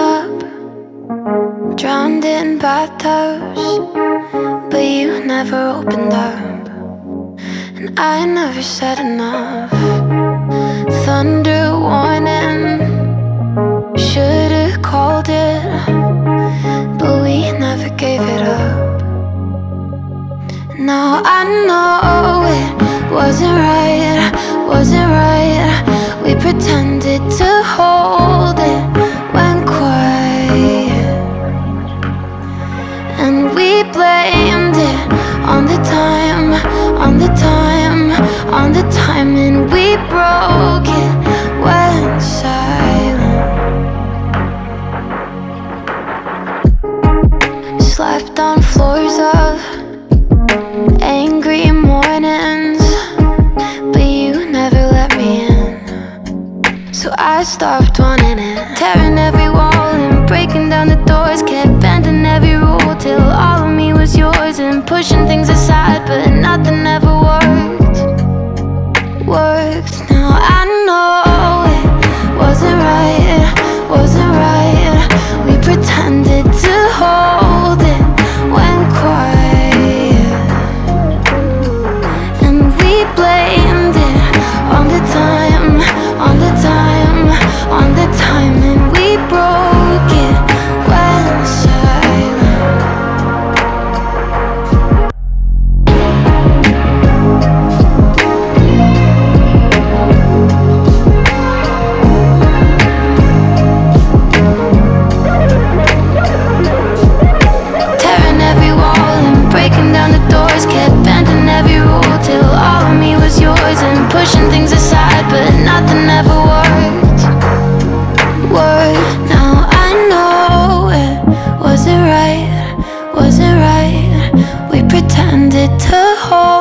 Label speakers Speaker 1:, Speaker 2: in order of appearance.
Speaker 1: up, drowned in bathtubs, but you never opened up, and I never said enough. Thunder warning, should've called it, but we never gave it up. Now I know it wasn't right, wasn't right. We pretended to hold it, went quiet, and we blamed it on the time, on the time, on the time, and we broke it, went silent. Slept on floors of angry mornings, but you never let me in, so I stopped wanting it. Tearing every wall and breaking down the doors, kept bending every rule till all of me was yours, and pushing things aside, but nothing ever worked. Now I know it wasn't right, wasn't right. We pretended to hold it, went quiet, and we blamed it on the time, on the time, on the time, and we broke it, went silent. Tearing every wall and breaking down the doors, kept bending every rule till all of me was yours, and pushing things aside, but nothing ever worked. Now I know it wasn't right, wasn't right. We pretended to hold